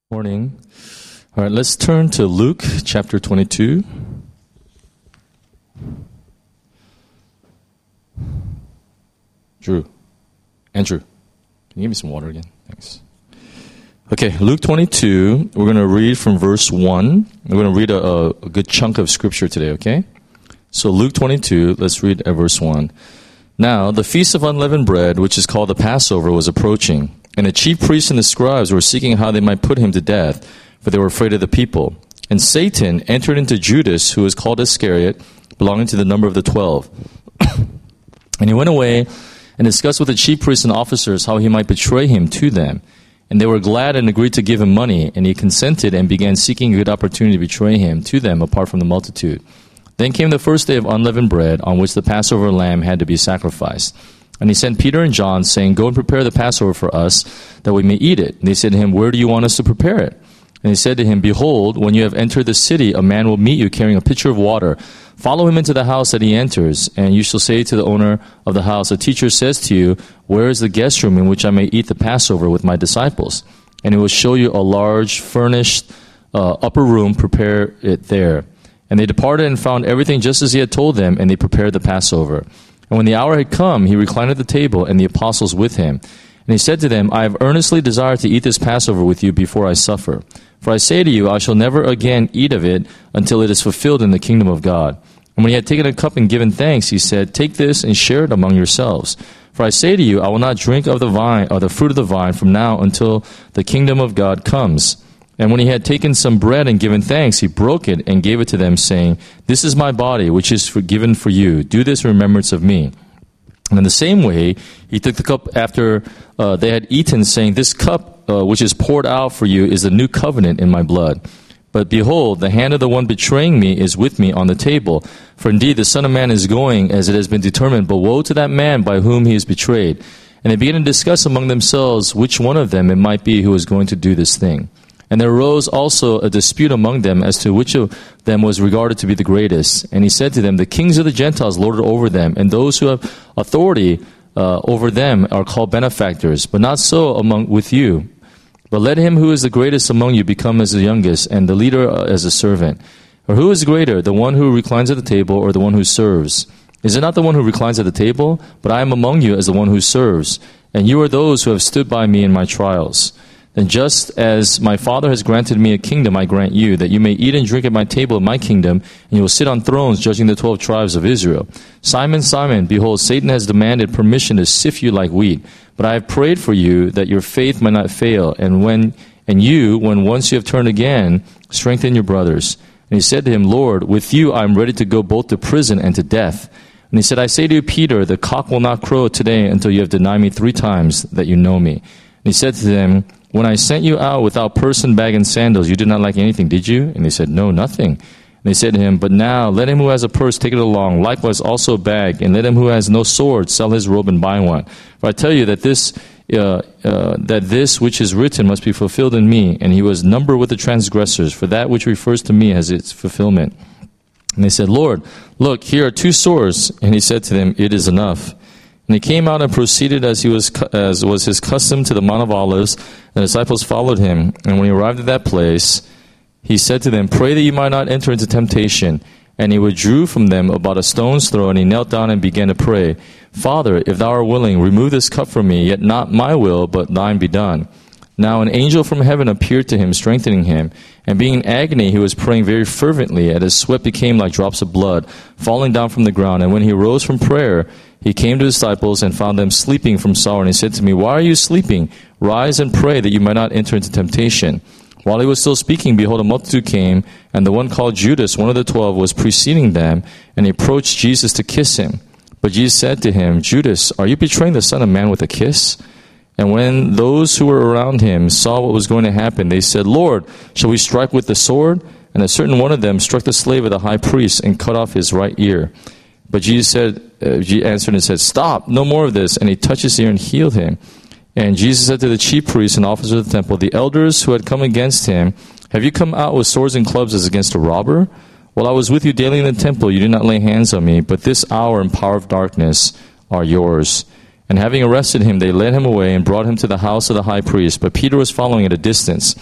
Morning. All right, let's turn to Luke chapter 22. Andrew, can you give me some water again? Thanks. Okay, Luke 22, we're going to read from verse 1. We're going to read a good chunk of scripture today, okay? So Luke 22, let's read at verse 1. Now, the feast of unleavened bread, which is called the Passover, was approaching. And the chief priests and the scribes were seeking how they might put him to death, for they were afraid of the people. And Satan entered into Judas, who was called Iscariot, belonging to the number of the 12. And he went away and discussed with the chief priests and officers how he might betray him to them. And they were glad and agreed to give him money. And he consented and began seeking a good opportunity to betray him to them apart from the multitude. Then came the first day of unleavened bread, on which the Passover lamb had to be sacrificed. And he sent Peter and John, saying, Go and prepare the Passover for us, that we may eat it. And they said to him, Where do you want us to prepare it? And he said to him, Behold, when you have entered the city, a man will meet you carrying a pitcher of water. Follow him into the house that he enters, and you shall say to the owner of the house, A teacher says to you, Where is the guest room in which I may eat the Passover with my disciples? And he will show you a large, furnished upper room. Prepare it there. And they departed and found everything just as he had told them, and they prepared the Passover. And when the hour had come, he reclined at the table, and the apostles with him. And he said to them, I have earnestly desired to eat this Passover with you before I suffer. For I say to you, I shall never again eat of it until it is fulfilled in the kingdom of God. And when he had taken a cup and given thanks, he said, Take this and share it among yourselves. For I say to you, I will not drink of the vine or the fruit of the vine from now until the kingdom of God comes. And when he had taken some bread and given thanks, he broke it and gave it to them, saying, This is my body, which is given for you. Do this in remembrance of me. And in the same way, he took the cup after they had eaten, saying, This cup which is poured out for you is the new covenant in my blood. But behold, the hand of the one betraying me is with me on the table. For indeed, the Son of Man is going as it has been determined, but woe to that man by whom he is betrayed. And they began to discuss among themselves which one of them it might be who was going to do this thing. And there arose also a dispute among them as to which of them was regarded to be the greatest. And he said to them, The kings of the Gentiles lord it over them, and those who have authority over them are called benefactors. But not so with you. But let him who is the greatest among you become as the youngest, and the leader as a servant. Or who is greater, the one who reclines at the table, or the one who serves? Is it not the one who reclines at the table? But I am among you as the one who serves. And you are those who have stood by me in my trials. And just as my Father has granted me a kingdom, I grant you, that you may eat and drink at my table in my kingdom, and you will sit on thrones judging the 12 tribes of Israel. Simon, Simon, behold, Satan has demanded permission to sift you like wheat. But I have prayed for you that your faith might not fail. And when once you have turned again, strengthen your brothers. And he said to him, Lord, with you I am ready to go both to prison and to death. And he said, I say to you, Peter, the cock will not crow today until you have denied me 3 times that you know me. And he said to them, When I sent you out without purse and bag and sandals, you did not lack anything, did you? And they said, No, nothing. And they said to him, But now let him who has a purse take it along, likewise also a bag, and let him who has no sword sell his robe and buy one. For I tell you that this which is written must be fulfilled in me. And he was numbered with the transgressors, for that which refers to me has its fulfillment. And they said, Lord, look, here are 2 swords. And he said to them, It is enough. And he came out and proceeded as was his custom to the Mount of Olives. And the disciples followed him. And when he arrived at that place, he said to them, Pray that you might not enter into temptation. And he withdrew from them about a stone's throw, and he knelt down and began to pray, Father, if thou art willing, remove this cup from me, yet not my will, but thine be done. Now an angel from heaven appeared to him, strengthening him. And being in agony, he was praying very fervently, and his sweat became like drops of blood, falling down from the ground. And when he rose from prayer, he came to his disciples and found them sleeping from sorrow. And he said to me, Why are you sleeping? Rise and pray that you might not enter into temptation. While he was still speaking, behold, a multitude came, and the one called Judas, one of the 12, was preceding them, and he approached Jesus to kiss him. But Jesus said to him, Judas, are you betraying the Son of Man with a kiss? And when those who were around him saw what was going to happen, they said, Lord, shall we strike with the sword? And a certain one of them struck the slave of the high priest and cut off his right ear. But Jesus answered and said, Stop, no more of this. And he touched his ear and healed him. And Jesus said to the chief priests and officers of the temple, The elders who had come against him, Have you come out with swords and clubs as against a robber? While I was with you daily in the temple, you did not lay hands on me, but this hour and power of darkness are yours. And having arrested him, they led him away and brought him to the house of the high priest. But Peter was following at a distance.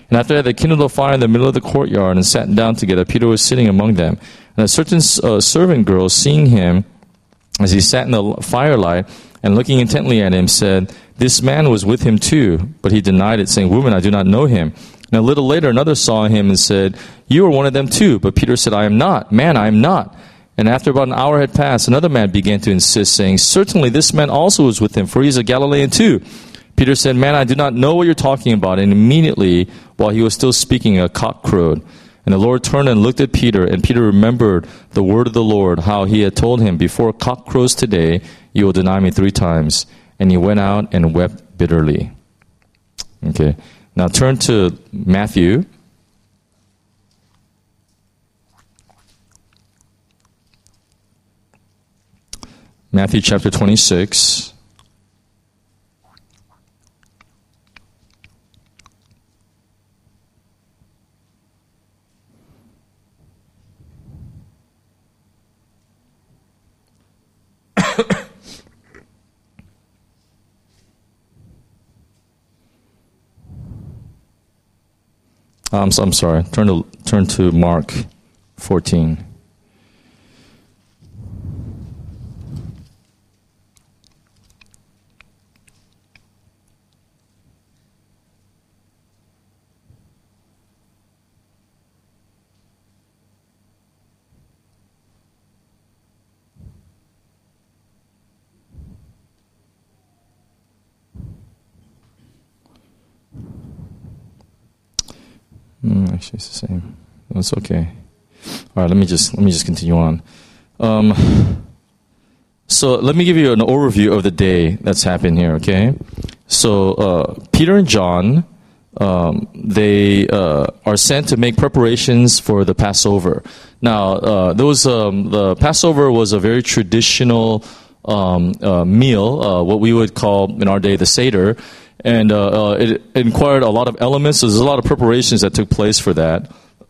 And after that, they kindled a fire in the middle of the courtyard and sat down together. Peter was sitting among them. And a certain servant girl, seeing him as he sat in the firelight and looking intently at him, said, "This man was with him too." But he denied it, saying, "Woman, I do not know him." And a little later, another saw him and said, "You are one of them too." But Peter said, "I am not. Man, I am not." And after about an hour had passed, another man began to insist, saying, "Certainly this man also was with him, for he is a Galilean too." Peter said, "Man, I do not know what you're talking about." And immediately, while he was still speaking, a cock crowed. And the Lord turned and looked at Peter, and Peter remembered the word of the Lord, how he had told him, "Before cock crows today, you will deny me 3 times." And he went out and wept bitterly. Okay. Now turn to Matthew. Matthew chapter 26. I'm sorry. Turn to Mark 14. Actually, it's the same. That's okay. All right, let me just continue on. So let me give you an overview of the day that's happened here. Okay, so Peter and John, they are sent to make preparations for the Passover. Now, the Passover was a very traditional meal, what we would call in our day the Seder. And it required a lot of elements. So there's a lot of preparations that took place for that.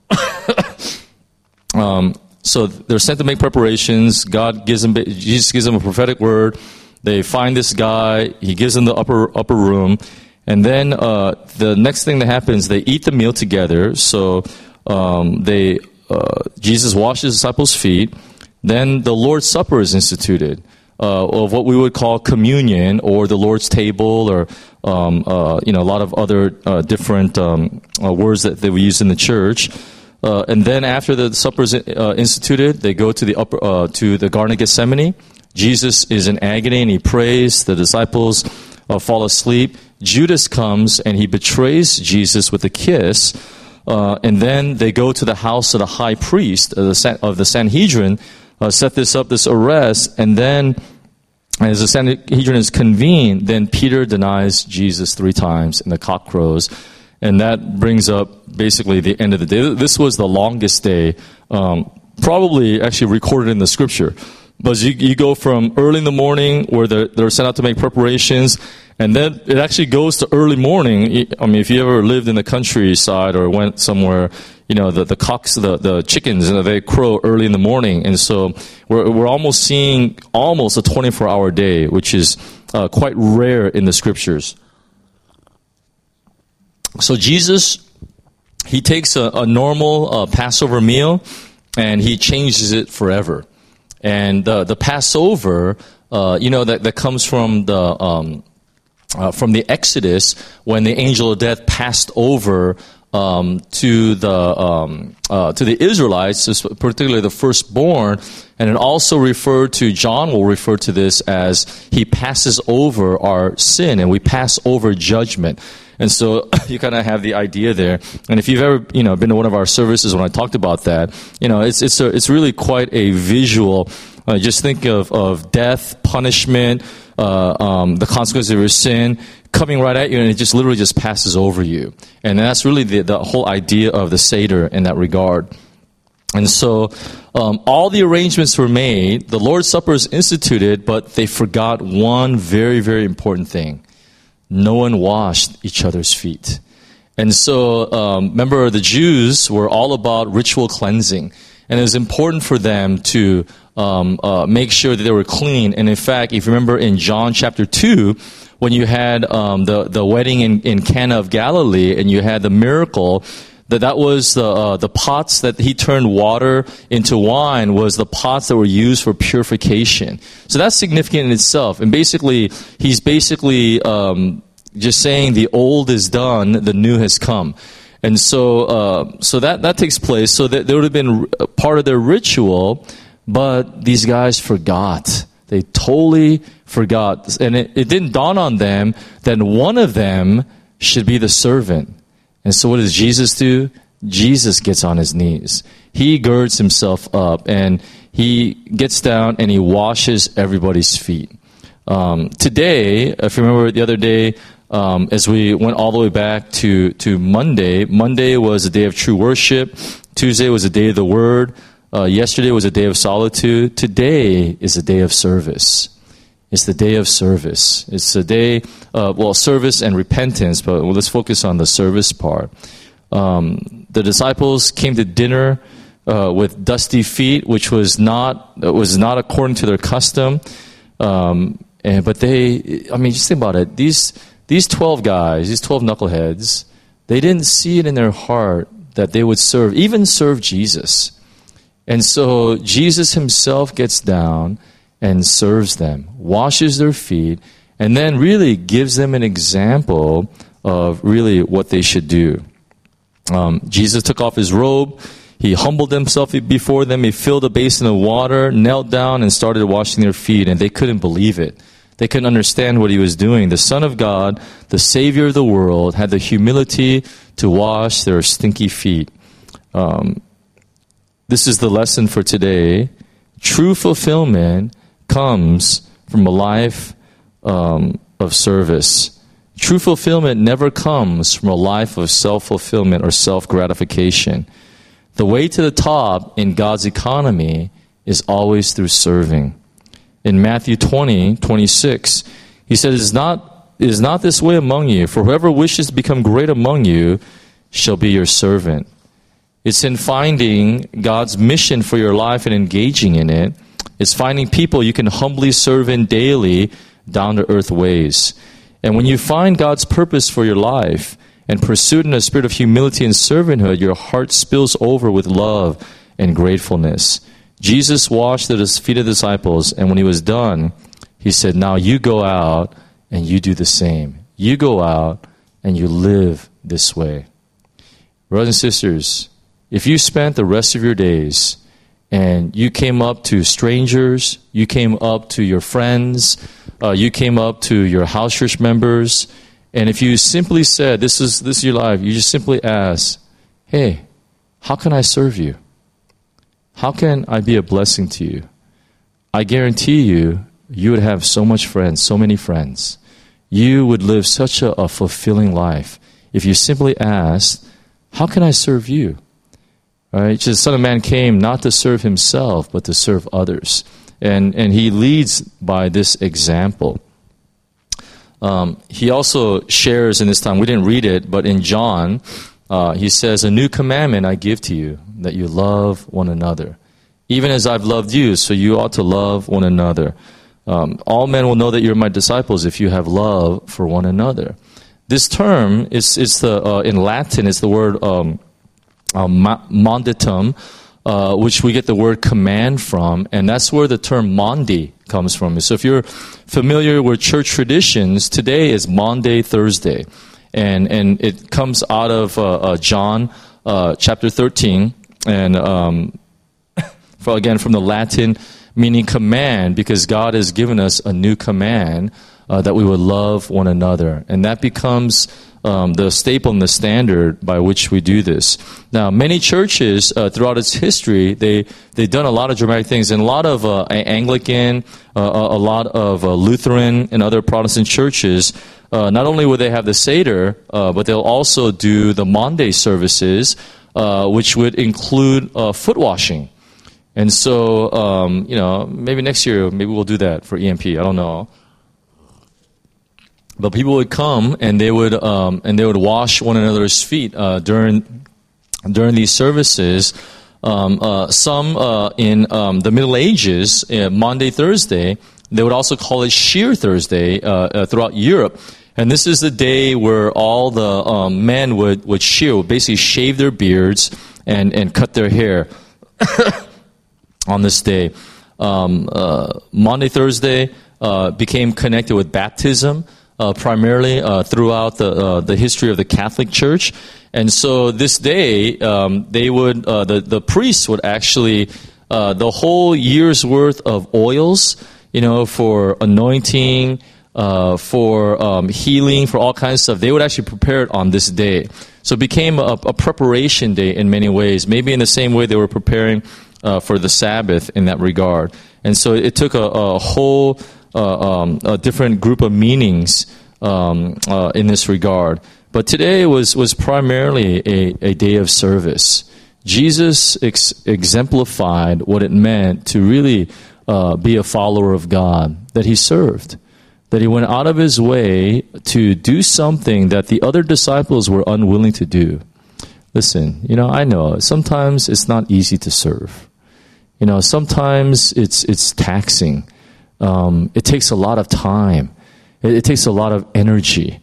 So they're sent to make preparations. Jesus gives them a prophetic word. They find this guy. He gives them the upper room. And then the next thing that happens, they eat the meal together. So Jesus washes his disciples' feet. Then the Lord's Supper is instituted. Of what we would call communion or the Lord's table, or a lot of other different words that we use in the church. And then after the supper is instituted, they go to the Garden of Gethsemane. Jesus is in agony and he prays. The disciples fall asleep. Judas comes and he betrays Jesus with a kiss. And then they go to the house of the high priest of the Sanhedrin. Set this arrest, and then as the Sanhedrin is convened, then Peter denies Jesus 3 times, and the cock crows, and that brings up basically the end of the day. This was the longest day, probably actually recorded in the scripture. But you go from early in the morning where they're sent out to make preparations, and then it actually goes to early morning. I mean, if you ever lived in the countryside or went somewhere, the cocks, the chickens, they crow early in the morning. And so we're almost seeing a 24-hour day, which is quite rare in the scriptures. So Jesus, he takes a normal Passover meal and he changes it forever. And the Passover, that comes from the Exodus, when the angel of death passed over to the Israelites, particularly the firstborn, and it also referred to, John will refer to this as he passes over our sin, and we pass over judgment. And so you kind of have the idea there. And if you've ever, been to one of our services when I talked about that, it's really quite a visual. Just think of death, punishment, the consequences of your sin coming right at you, and it just literally just passes over you. And that's really the whole idea of the Seder in that regard. And so all the arrangements were made. The Lord's Supper is instituted, but they forgot one very, very important thing. No one washed each other's feet. And so, remember, the Jews were all about ritual cleansing. And it was important for them to make sure that they were clean. And in fact, if you remember in John chapter 2, when you had the wedding in Cana of Galilee, and you had the miracle, that was the pots that he turned water into wine, was the pots that were used for purification. So that's significant in itself. And basically, he's just saying the old is done, the new has come. And so that takes place. So that would have been part of their ritual, but these guys forgot. They totally forgot. And it didn't dawn on them that one of them should be the servant. And so what does Jesus do? Jesus gets on his knees. He girds himself up, and he gets down and he washes everybody's feet. Today, if you remember the other day, as we went all the way back to Monday was a day of true worship. Tuesday was a day of the Word. Yesterday was a day of solitude. Today is a day of service. It's the day of service. It's a day of, service and repentance, but let's focus on the service part. The disciples came to dinner with dusty feet, which was not according to their custom. But just think about it. These 12 guys, these 12 knuckleheads, they didn't see it in their heart that they would even serve Jesus. And so Jesus himself gets down and serves them, washes their feet, and then really gives them an example of really what they should do. Jesus took off his robe. He humbled himself before them. He filled a basin of water, knelt down, and started washing their feet, and they couldn't believe it. They couldn't understand what he was doing. The Son of God, the Savior of the world, had the humility to wash their stinky feet. This is the lesson for today. True fulfillment comes from a life of service. True fulfillment never comes from a life of self-fulfillment or self-gratification. The way to the top in God's economy is always through serving. In Matthew 20:26, he says, It is not this way among you, for whoever wishes to become great among you shall be your servant. It's in finding God's mission for your life and engaging in it. It's finding people you can humbly serve in daily, down-to-earth ways. And when you find God's purpose for your life and pursue it in a spirit of humility and servanthood, your heart spills over with love and gratefulness. Jesus washed the feet of the disciples, and when he was done, he said, now you go out and you do the same. You go out and you live this way. Brothers and sisters, if you spent the rest of your days and you came up to strangers, you came up to your friends, you came up to your house church members, and if you simply said, this is your life, you just simply ask, hey, how can I serve you? How can I be a blessing to you? I guarantee you would have so much friends, so many friends. You would live such a fulfilling life if you simply asked, how can I serve you? Right? The Son of Man came not to serve himself, but to serve others. And he leads by this example. He also shares in this time, we didn't read it, but in John, he says, a new commandment I give to you, that you love one another. Even as I've loved you, so you ought to love one another. All men will know that you're my disciples if you have love for one another. This term is in Latin, it's the word mandatum, which we get the word command from, and that's where the term Maundy comes from. So if you're familiar with church traditions, today is Maundy Thursday, and it comes out of John chapter 13, and again from the Latin meaning command, because God has given us a new command that we would love one another, and that becomes the staple and the standard by which we do this. Now, many churches throughout its history, they've done a lot of dramatic things, and a lot of Anglican, a lot of Lutheran and other Protestant churches, not only will they have the Seder, but they'll also do the Maundy services, which would include foot washing. And so, maybe next year, maybe we'll do that for EMP. I don't know. But people would come and they would wash one another's feet during these services, Some in the Middle Ages, Maundy Thursday, they would also call it Shear Thursday throughout Europe. And this is the day where all the men would shear, would basically shave their beards and cut their hair on this day. Maundy Thursday became connected with baptism, primarily throughout the history of the Catholic Church. And so this day, they would the priests would actually the whole year's worth of oils, for anointing, for healing, for all kinds of stuff. They would actually prepare it on this day. So it became a preparation day in many ways. Maybe in the same way they were preparing for the Sabbath in that regard. And so it took a whole a different group of meanings in this regard. But today was primarily a day of service. Jesus exemplified what it meant to really be a follower of God, that he served, that he went out of his way to do something that the other disciples were unwilling to do. Listen, I know sometimes it's not easy to serve. Sometimes it's taxing. It takes a lot of time. It takes a lot of energy.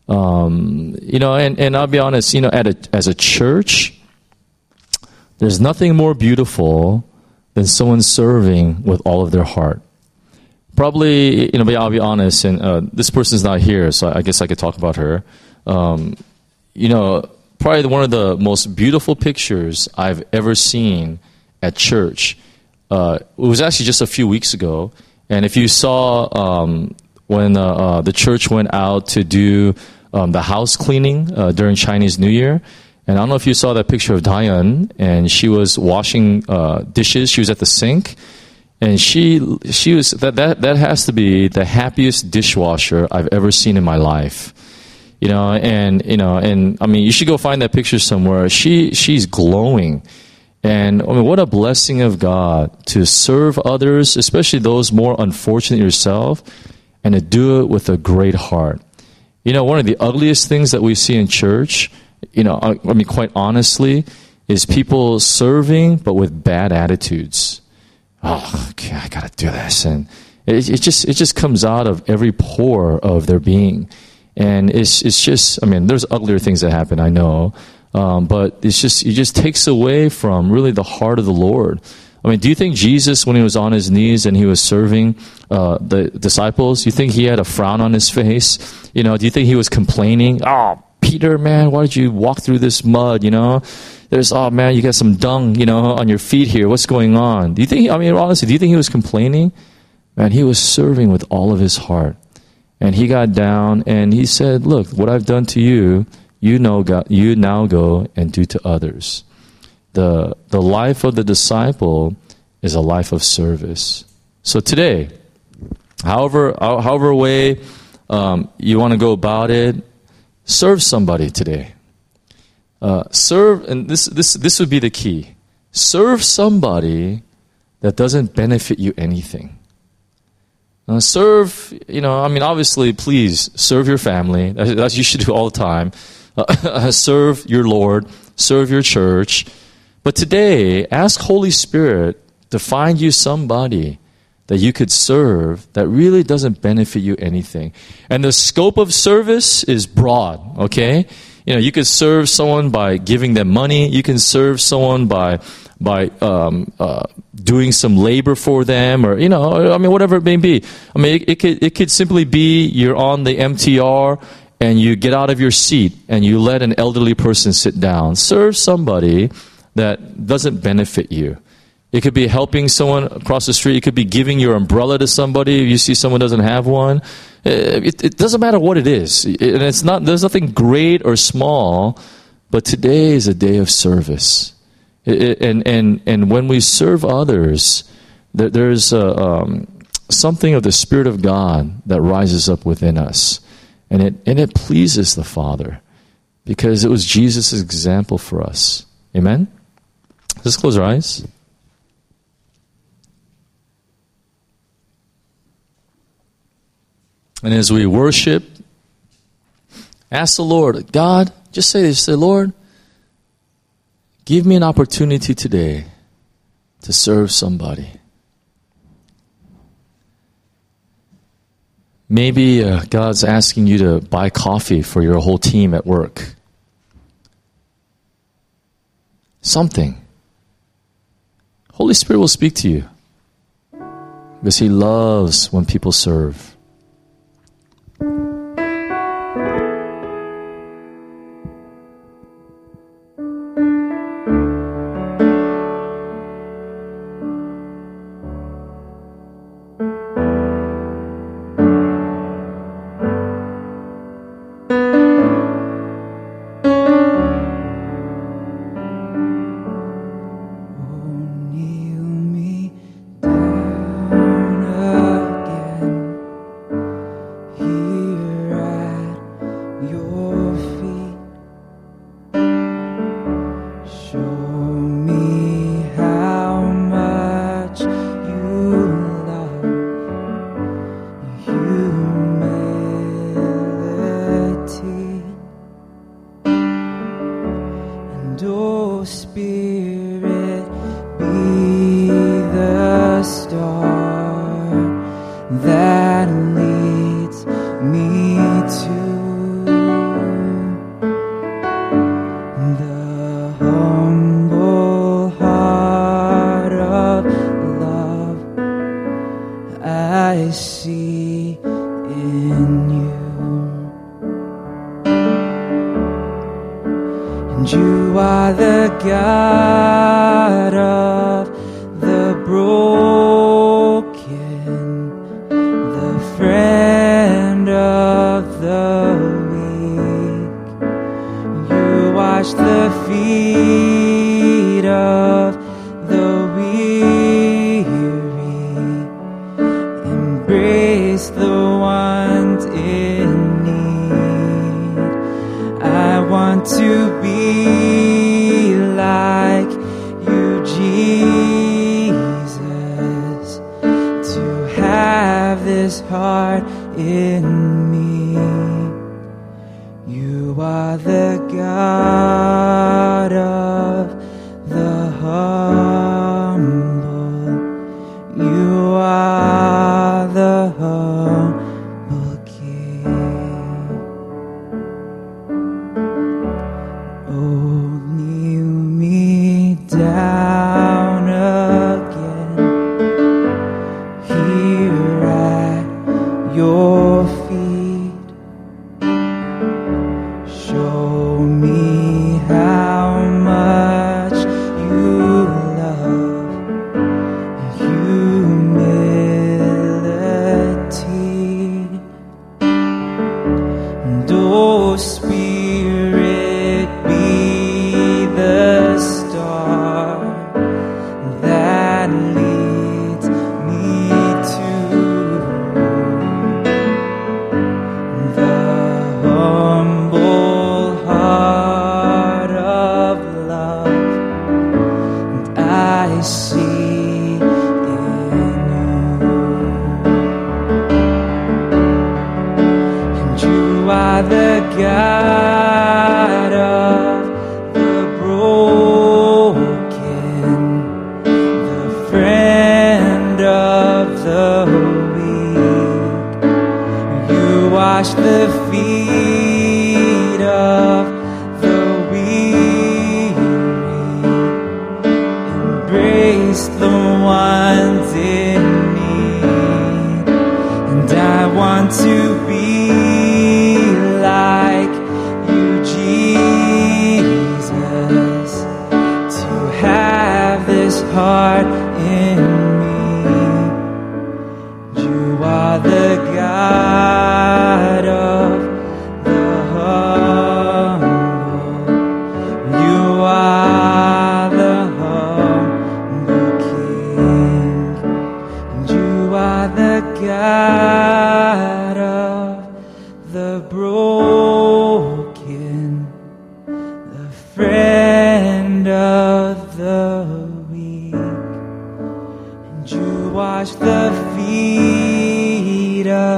And I'll be honest, as a church, there's nothing more beautiful than someone serving with all of their heart. Probably, but I'll be honest, and this person's not here, so I guess I could talk about her. Probably one of the most beautiful pictures I've ever seen at church. It was actually just a few weeks ago, and if you saw when the church went out to do the house cleaning during Chinese New Year, and I don't know if you saw that picture of Diane, and she was washing dishes. She was at the sink, and she was that has to be the happiest dishwasher I've ever seen in my life. And I mean, you should go find that picture somewhere. She's glowing. And I mean, what a blessing of God to serve others, especially those more unfortunate yourself, and to do it with a great heart. One of the ugliest things that we see in church, I mean, quite honestly, is people serving but with bad attitudes. Oh, okay, I gotta do this, and it just comes out of every pore of their being, and it's just, I mean, there's uglier things that happen, I know. But it just takes away from really the heart of the Lord. I mean, do you think Jesus, when he was on his knees and he was serving the disciples, you think he had a frown on his face? Do you think he was complaining? Oh, Peter, man, why did you walk through this mud? There's, oh man, you got some dung, on your feet here. What's going on? Do you think? Honestly, do you think he was complaining? Man, he was serving with all of his heart, and he got down and he said, "Look, what I've done to you." You now go and do to others. The life of the disciple is a life of service. So today, however way you want to go about it, serve somebody today. Serve, and this would be the key. Serve somebody that doesn't benefit you anything. Serve, obviously, please serve your family. That's you should do all the time. Serve your Lord, serve your church. But today, ask Holy Spirit to find you somebody that you could serve that really doesn't benefit you anything. And the scope of service is broad, okay? You could serve someone by giving them money. You can serve someone by doing some labor for them, or whatever it may be. I mean, it could simply be you're on the MTR and you get out of your seat and you let an elderly person sit down. Serve somebody that doesn't benefit you. It could be helping someone across the street. It could be giving your umbrella to somebody if you see someone doesn't have one. It doesn't matter what it is. And there's nothing great or small, but today is a day of service. And when we serve others, there's something of the Spirit of God that rises up within us. And it pleases the Father, because it was Jesus' example for us. Amen? Let's close our eyes. And as we worship, ask the Lord, God, just say this, say, Lord, Give me an opportunity today to serve somebody. Maybe God's asking you to buy coffee for your whole team at work. Something. Holy Spirit will speak to you because He loves when people serve.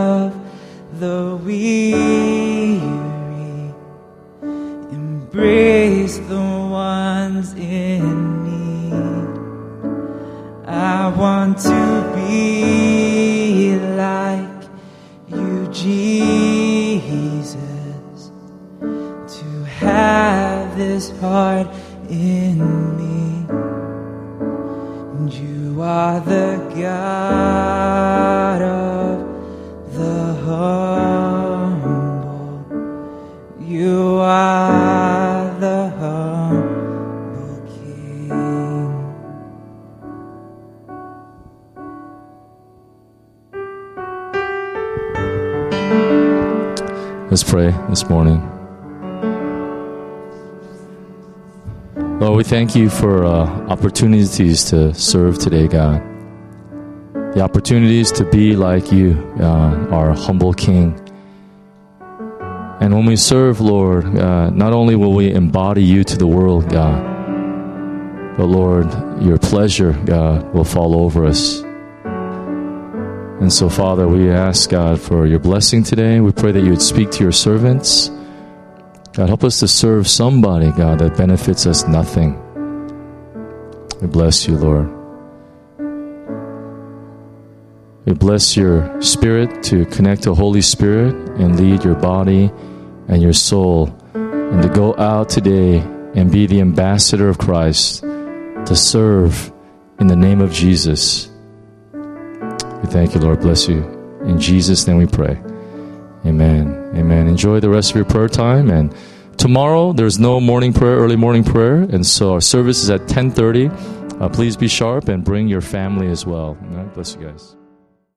Embrace embrace the ones in need. I want to be like you, Jesus, to have this heart in me. And you are the God of the humble. You are the humble King. Let's pray this morning. Lord, we thank you for opportunities to serve today, God. The opportunities to be like you, our humble King. And when we serve, Lord, not only will we embody you to the world, God, but Lord, your pleasure, God, will fall over us. And so, Father, we ask, God, for your blessing today. We pray that you would speak to your servants. God, help us to serve somebody, God, that benefits us nothing. We bless you, Lord. We bless your spirit to connect to Holy Spirit and lead your body and your soul, and to go out today and be the ambassador of Christ, to serve in the name of Jesus. We thank you, Lord. Bless you. In Jesus' name we pray. Amen. Amen. Enjoy the rest of your prayer time. And tomorrow, there's no morning prayer, early morning prayer. And so our service is at 10:30. Please be sharp and bring your family as well. All right? Bless you guys.